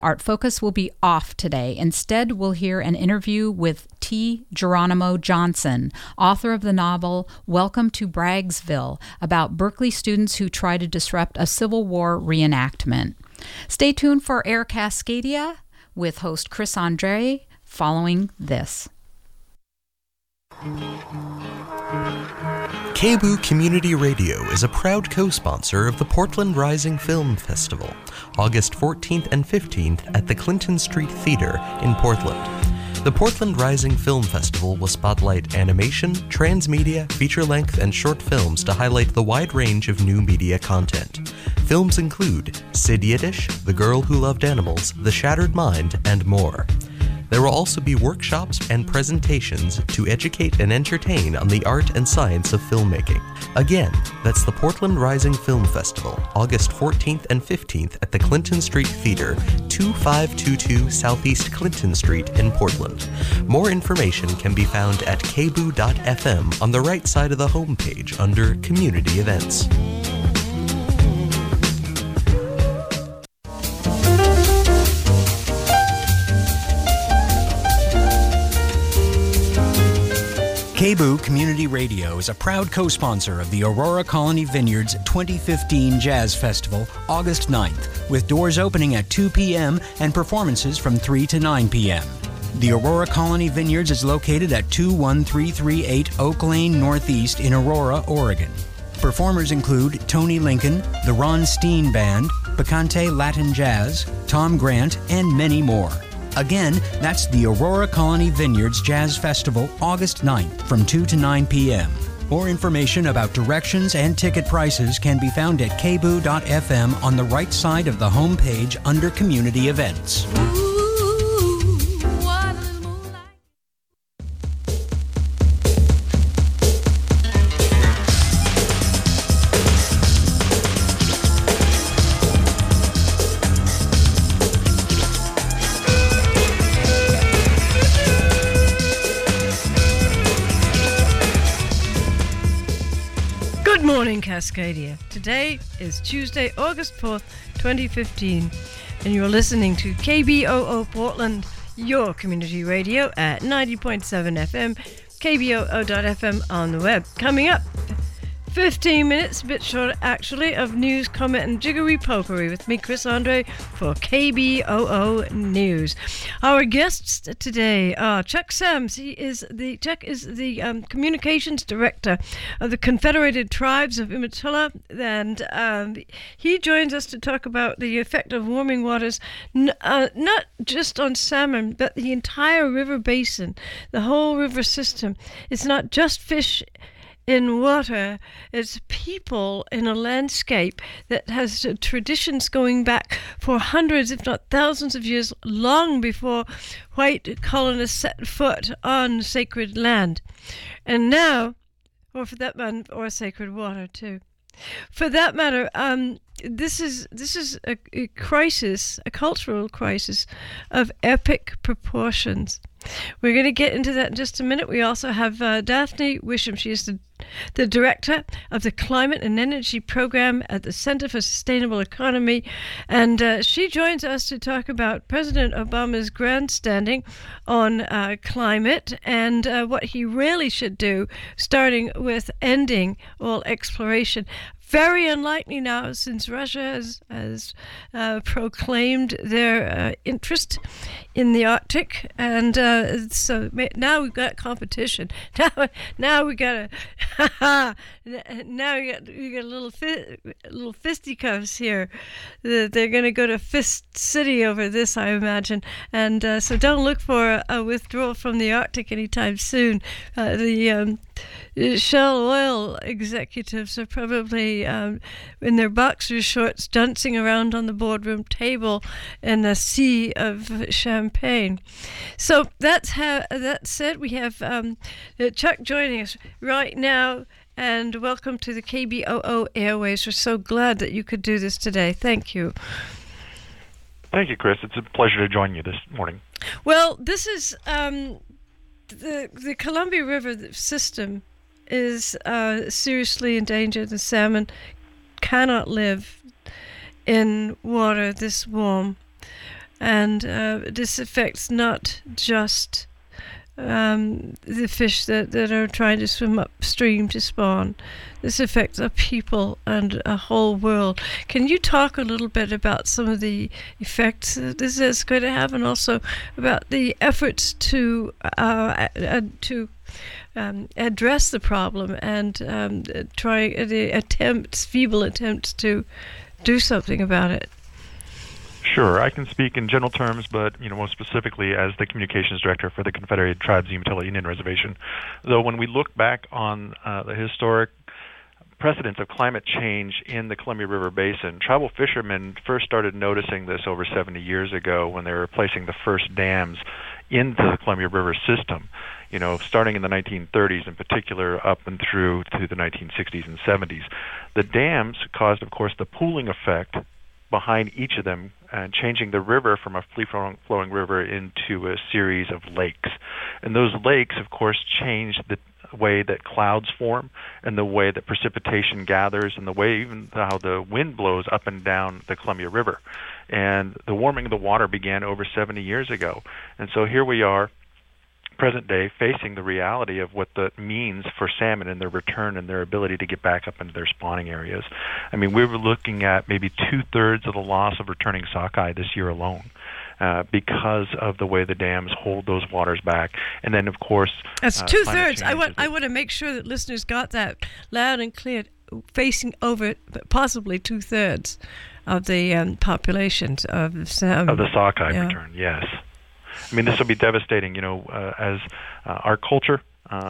Art Focus will be off today. Instead, we'll hear an interview with T. Geronimo Johnson, author of the novel Welcome to Braggsville, about Berkeley students who try to disrupt a Civil War reenactment. Stay tuned for Air Cascadia with host Chris Andre following this. KBOO Community Radio is a proud co-sponsor of the Portland Rising Film Festival, August 14th and 15th at the Clinton Street Theater in Portland. The Portland Rising Film Festival will spotlight animation, transmedia, feature-length, and short films to highlight the wide range of new media content. Films include Sid Yiddish, The Girl Who Loved Animals, The Shattered Mind, and more. There will also be workshops and presentations to educate and entertain on the art and science of filmmaking. Again, that's the Portland Rising Film Festival, August 14th and 15th at the Clinton Street Theater, 2522 Southeast Clinton Street in Portland. More information can be found at kboo.fm on the right side of the homepage under Community Events. KBOO Community Radio is a proud co-sponsor of the Aurora Colony Vineyards 2015 Jazz Festival, August 9th, with doors opening at 2 p.m. and performances from 3 to 9 p.m. The Aurora Colony Vineyards is located at 21338 Oak Lane Northeast in Aurora, Oregon. Performers include Tony Lincoln, the Ron Steen Band, Bacante Latin Jazz, Tom Grant, and many more. Again, that's the Aurora Colony Vineyards Jazz Festival, August 9th from 2 to 9 p.m. More information about directions and ticket prices can be found at kboo.fm on the right side of the homepage under Community Events. Cascadia. Today is Tuesday, August 4th, 2015, and you're listening to KBOO Portland, your community radio at 90.7 FM, kboo.fm on the web. Coming up, 15 minutes, a bit short actually, of news, comment, and jiggery-pokery with me, Chris Andre, for KBOO News. Our guests today are Chuck Sams. Chuck is the communications director of the Confederated Tribes of Umatilla, and he joins us to talk about the effect of warming waters, not just on salmon, but the entire river basin, the whole river system. It's not just fish in water, it's people in a landscape that has traditions going back for hundreds, if not thousands of years, long before white colonists set foot on sacred land. And now, or for that matter, or sacred water too. For that matter, this is a crisis, a cultural crisis of epic proportions. We're going to get into that in just a minute. We also have Daphne Wisham. She is the director of the Climate and Energy Program at the Center for Sustainable Economy, and she joins us to talk about President Obama's grandstanding on climate and what he really should do, starting with ending all exploration. Very unlikely now, since Russia has proclaimed their interest in the Arctic, and so now we've got competition. Now we got now we got little fisticuffs here. They're going to go to Fist City over this, I imagine, and so don't look for a withdrawal from the Arctic anytime soon. The Shell Oil executives are probably in their boxer shorts dancing around on the boardroom table in a sea of champagne. So that said, we have Chuck joining us right now, and welcome to the KBOO Airways. We're so glad that you could do this today. Thank you. Thank you, Chris. It's a pleasure to join you this morning. Well, this is the Columbia River system is seriously endangered. The salmon cannot live in water this warm. And this affects not just the fish that are trying to swim upstream to spawn. This affects a people and a whole world. Can you talk a little bit about some of the effects that this is going to have, and also about the efforts to address the problem and try the feeble attempts to do something about it? Sure, I can speak in general terms, but most specifically as the communications director for the Confederated Tribes Umatilla Indian Reservation. Though when we look back on the historic precedents of climate change in the Columbia River Basin, tribal fishermen first started noticing this over 70 years ago when they were placing the first dams into the Columbia River system. Starting in the 1930s in particular up and through to the 1960s and 70s. The dams caused, of course, the pooling effect behind each of them, and changing the river from a free-flowing river into a series of lakes. And those lakes, of course, changed the way that clouds form and the way that precipitation gathers and the way even how the wind blows up and down the Columbia River. And the warming of the water began over 70 years ago. And so here we are, present day, facing the reality of what that means for salmon and their return and their ability to get back up into their spawning areas. I mean, we were looking at maybe 2/3 of the loss of returning sockeye this year alone because of the way the dams hold those waters back. And then, of course, that's 2/3. I want to make sure that listeners got that loud and clear, facing over possibly 2/3 of the populations of the sockeye return, yes. I mean, this will be devastating, as our culture,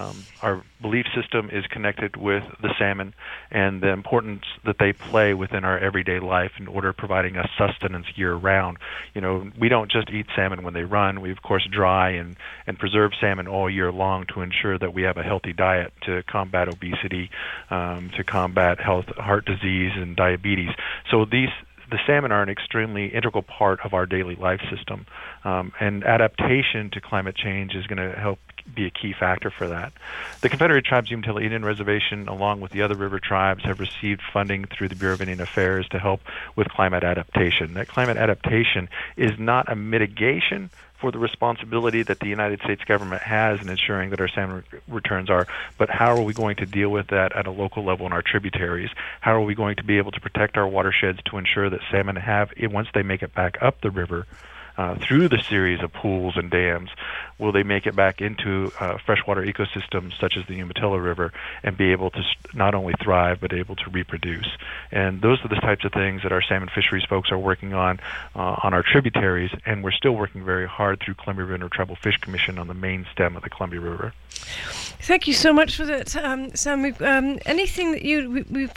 our belief system is connected with the salmon and the importance that they play within our everyday life in order of providing us sustenance year-round. We don't just eat salmon when they run. We, of course, dry and preserve salmon all year long to ensure that we have a healthy diet to combat obesity, to combat heart disease and diabetes. So the salmon are an extremely integral part of our daily life system, and adaptation to climate change is going to help be a key factor for that. The Confederated Tribes Umatilla Indian Reservation, along with the other river tribes, have received funding through the Bureau of Indian Affairs to help with climate adaptation. That climate adaptation is not a mitigation for the responsibility that the United States government has in ensuring that our salmon returns are, but how are we going to deal with that at a local level in our tributaries? How are we going to be able to protect our watersheds to ensure that salmon once they make it back up the river, through the series of pools and dams, will they make it back into freshwater ecosystems such as the Umatilla River and be able to not only thrive but able to reproduce? And those are the types of things that our salmon fisheries folks are working on our tributaries, and we're still working very hard through Columbia River Tribal Fish Commission on the main stem of the Columbia River. Thank you so much for that, Sam. Anything that we've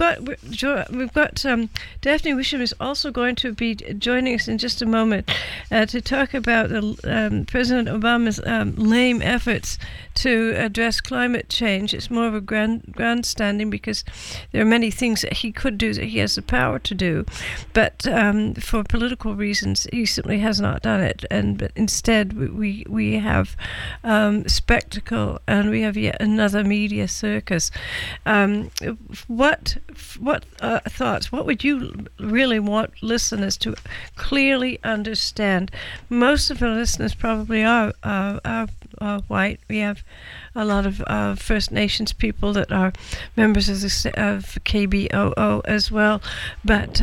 got Daphne Wisham is also going to be joining us in just a moment to talk about President Obama's lame efforts to address climate change. It's more of a grandstanding because there are many things that he could do that he has the power to do, but for political reasons he simply has not done it. But instead we have spectacle, and we have yet another media circus. What thoughts? What would you really want listeners to clearly understand? Most of our listeners probably are white. We have a lot of First Nations people that are members of KBOO as well, but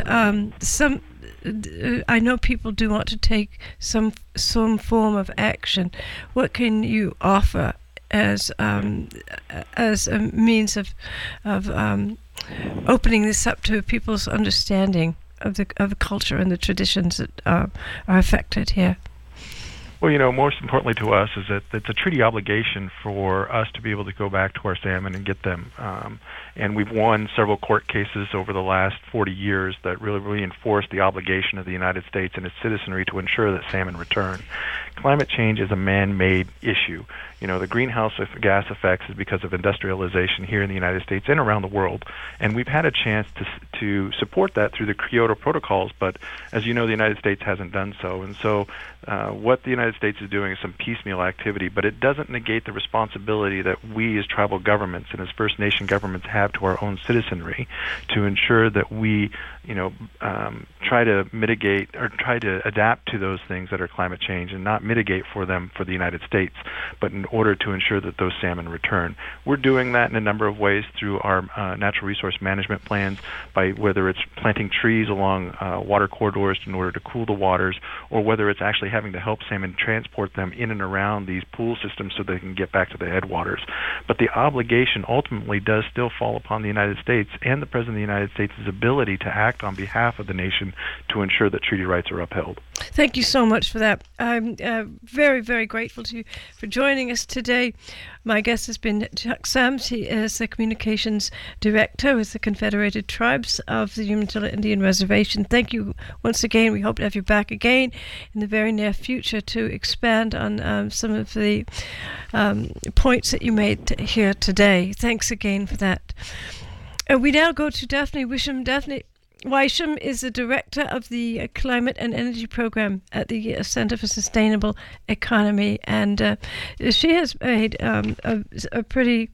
I know people do want to take some form of action. What can you offer as a means of opening this up to people's understanding of the culture and the traditions that are affected here? Well, most importantly to us is that it's a treaty obligation for us to be able to go back to our salmon and get them. And we've won several court cases over the last 40 years that really reinforce the obligation of the United States and its citizenry to ensure that salmon return. Climate change is a man-made issue. The greenhouse gas effects is because of industrialization here in the United States and around the world. And we've had a chance to support that through the Kyoto protocols, but as you know, the United States hasn't done so. And so what the United United States is doing is some piecemeal activity, but it doesn't negate the responsibility that we as tribal governments and as First Nation governments have to our own citizenry to ensure that we, try to mitigate or try to adapt to those things that are climate change and not mitigate for them for the United States, but in order to ensure that those salmon return. We're doing that in a number of ways through our natural resource management plans, by whether it's planting trees along water corridors in order to cool the waters, or whether it's actually having to help salmon transport them in and around these pool systems so they can get back to the headwaters. But the obligation ultimately does still fall upon the United States and the President of the United States' ability to act on behalf of the nation to ensure that treaty rights are upheld. Thank you so much for that. I'm very, very grateful to you for joining us today. My guest has been Chuck Sams. He is the Communications Director with the Confederated Tribes of the Umatilla Indian Reservation. Thank you once again. We hope to have you back again in the very near future to expand on some of the points that you made here today. Thanks again for that. We now go to Daphne Wisham. Daphne Wisham is the director of the Climate and Energy Program at the Center for Sustainable Economy, and she has made a pretty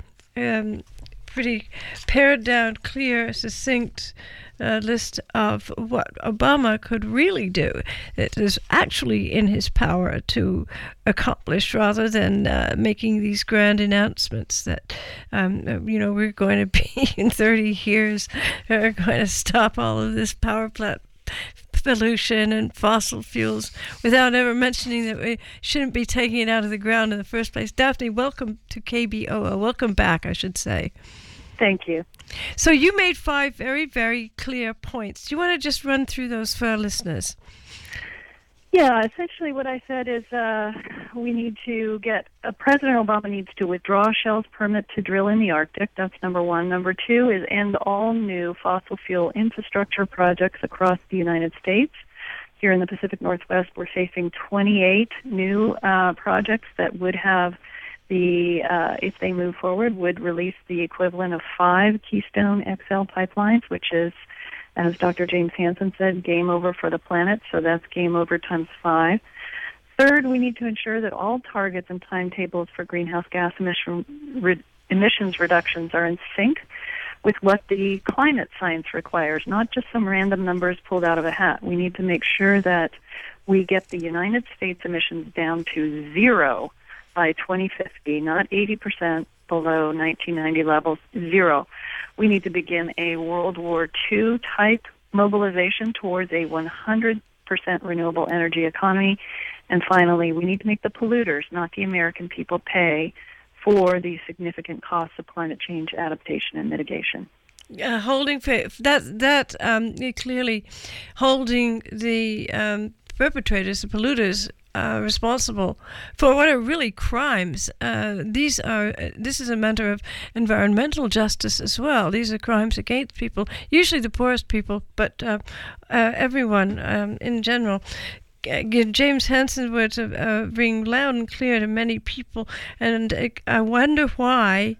pared down, clear, succinct list of what Obama could really do. It is actually in his power to accomplish, rather than making these grand announcements that, we're going to be in 30 years, we're going to stop all of this power plant pollution and fossil fuels, without ever mentioning that we shouldn't be taking it out of the ground in the first place. Daphne, welcome to KBOO. Welcome back, I should say. Thank you. So you made 5 very, very clear points. Do you want to just run through those for our listeners? Yeah, essentially what I said is we need to President Obama needs to withdraw Shell's permit to drill in the Arctic. That's number one. Number two is end all new fossil fuel infrastructure projects across the United States. Here in the Pacific Northwest, we're facing 28 new projects that would have if they move forward, would release the equivalent of 5 Keystone XL pipelines, which is, as Dr. James Hansen said, game over for the planet. So that's game over times 5. Third, we need to ensure that all targets and timetables for greenhouse gas emissions reductions are in sync with what the climate science requires, not just some random numbers pulled out of a hat. We need to make sure that we get the United States emissions down to 0 by 2050, not 80% below 1990 levels, 0. We need to begin a World War II type mobilization towards a 100% renewable energy economy. And finally, we need to make the polluters, not the American people, pay for the significant costs of climate change adaptation and mitigation. Clearly holding the perpetrators, the polluters, responsible for what are really crimes. This is a matter of environmental justice as well. These are crimes against people, usually the poorest people, but everyone in general. James Hansen's words ring loud and clear to many people, and I wonder why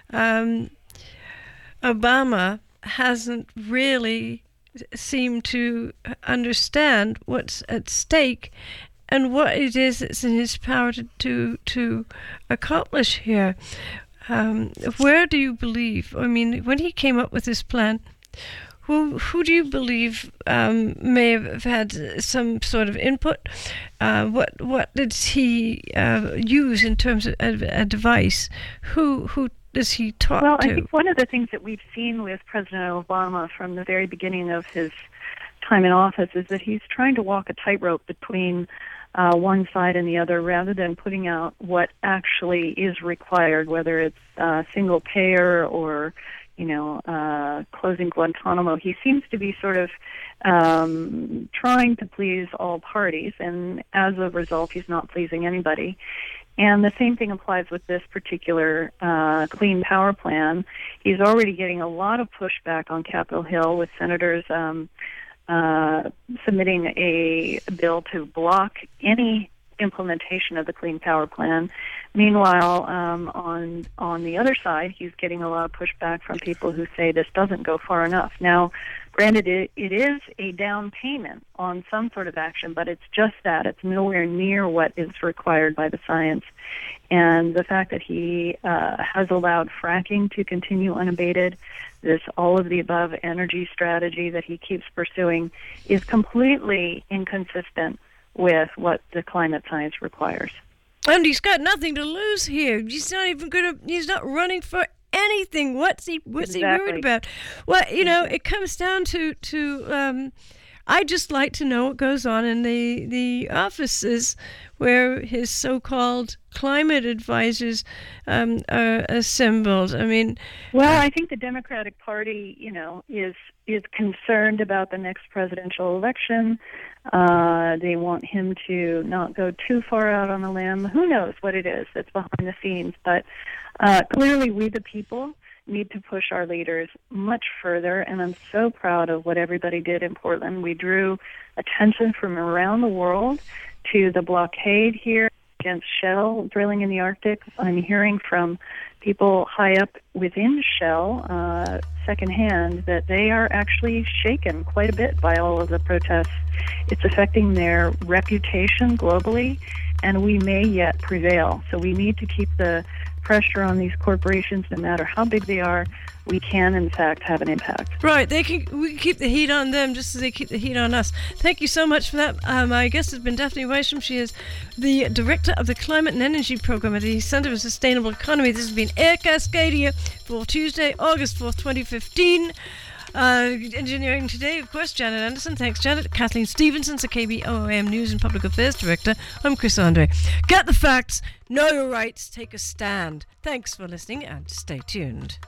Obama hasn't really seemed to understand what's at stake and what it is that's in his power to accomplish here. Where do you believe? I mean, when he came up with this plan, who do you believe may have had some sort of input? What did he use in terms of advice? Who does he talk to? Well, I think one of the things that we've seen with President Obama from the very beginning of his time in office is that he's trying to walk a tightrope between one side and the other, rather than putting out what actually is required, whether it's single payer or closing Guantanamo. He seems to be sort of trying to please all parties, and as a result, he's not pleasing anybody. And the same thing applies with this particular clean power plan. He's already getting a lot of pushback on Capitol Hill, with senators submitting a bill to block any implementation of the Clean Power Plan. Meanwhile, on the other side, he's getting a lot of pushback from people who say this doesn't go far enough. Now, Granted, it is a down payment on some sort of action, but it's just that. It's nowhere near what is required by the science. And the fact that he has allowed fracking to continue unabated, this all-of-the-above energy strategy that he keeps pursuing, is completely inconsistent with what the climate science requires. And he's got nothing to lose here. He's not even he's not running for anything. What's he worried about? Well, it comes down to I'd just like to know what goes on in the offices where his so-called climate advisors are assembled. I mean, well, I think the Democratic Party, is concerned about the next presidential election. They want him to not go too far out on a limb. Who knows what it is that's behind the scenes? But clearly, we the people need to push our leaders much further, and I'm so proud of what everybody did in Portland. We drew attention from around the world to the blockade here against Shell drilling in the Arctic. I'm hearing from people high up within Shell secondhand that they are actually shaken quite a bit by all of the protests. It's affecting their reputation globally, and we may yet prevail. So we need to keep the pressure on these corporations. No matter how big they are, we can, in fact, have an impact. Right. We can keep the heat on them just as they keep the heat on us. Thank you so much for that. My guest has been Daphne Weisham. She is the Director of the Climate and Energy Program at the Center for Sustainable Economy. This has been Air Cascadia for Tuesday, August 4th, 2015. Engineering today, of course, Janet Anderson. Thanks, Janet. Kathleen Stevenson, the KBOOM News and Public Affairs Director. I'm Chris Andre. Get the facts, know your rights, take a stand. Thanks for listening and stay tuned.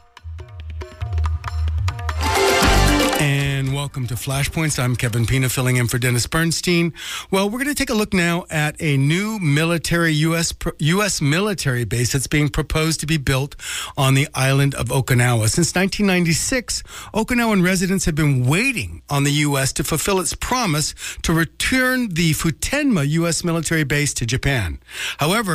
And welcome to Flashpoints. I'm Kevin Pina, filling in for Dennis Bernstein. Well, we're going to take a look now at a new military U.S. military base that's being proposed to be built on the island of Okinawa. Since 1996, Okinawan residents have been waiting on the U.S. to fulfill its promise to return the Futenma U.S. military base to Japan. However,